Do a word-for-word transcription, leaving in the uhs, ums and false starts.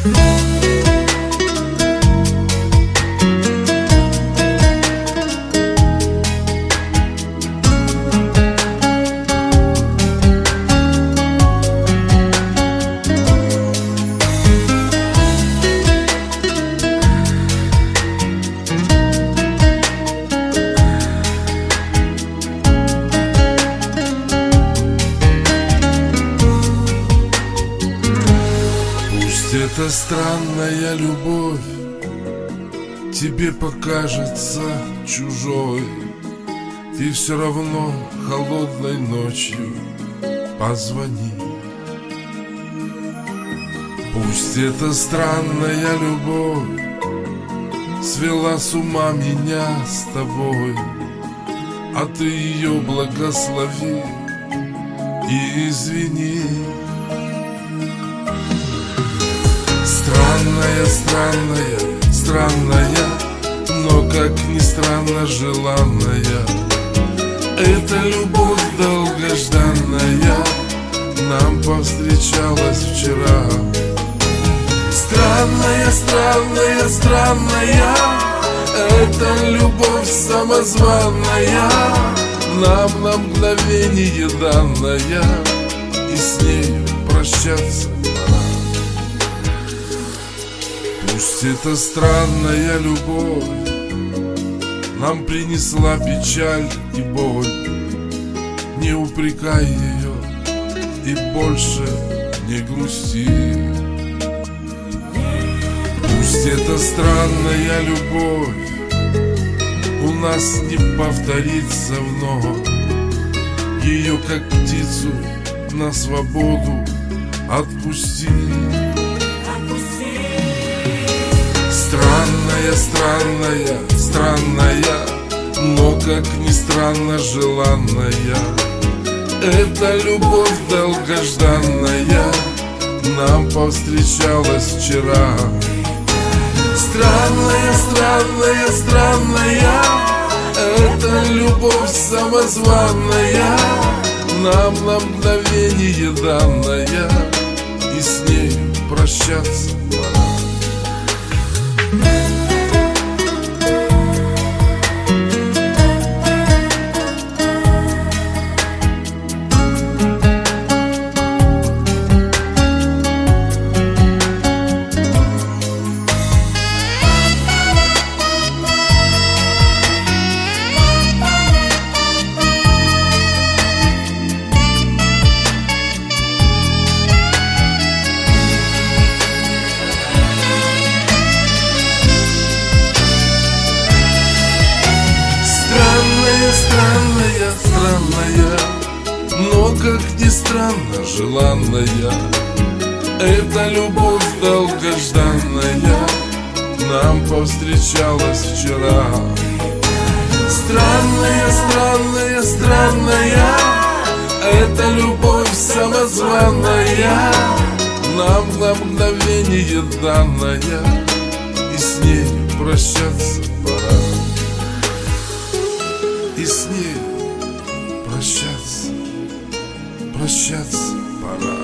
Эта странная любовь тебе покажется чужой. Ты все равно холодной ночью позвони. Пусть эта странная любовь свела с ума меня с тобой, а ты ее благослови и извини. Странная, странная, странная, но как ни странно желанная. Эта любовь долгожданная нам повстречалась вчера. Странная, странная, странная, эта любовь самозванная нам на мгновение данная, и с нею прощаться пора. Пусть эта странная любовь нам принесла печаль и боль, не упрекай ее и больше не грусти. Пусть эта странная любовь у нас не повторится вновь, ее как птицу на свободу отпусти. Странная, странная, странная, но как ни странно желанная. Эта любовь долгожданная нам повстречалась вчера. Странная, странная, странная, эта любовь самозванная нам на мгновение данная, и с нею прощаться пора. Странная, странная, но как ни странно желанная. Эта любовь долгожданная нам повстречалась вчера. Странная, странная, странная, эта любовь самозванная нам на мгновение данная, и с ней прощаться пора. И с ней прощаться, прощаться пора.